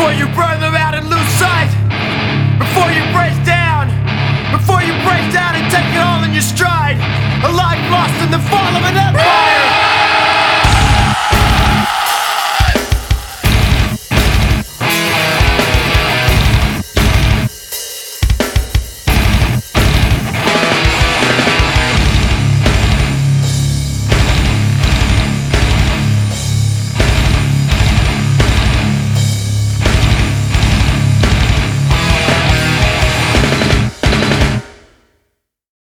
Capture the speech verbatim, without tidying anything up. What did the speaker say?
Before you burn them out and lose sight, before you break down, before you break down and take it all in your stride, a life lost in the fall of an empire.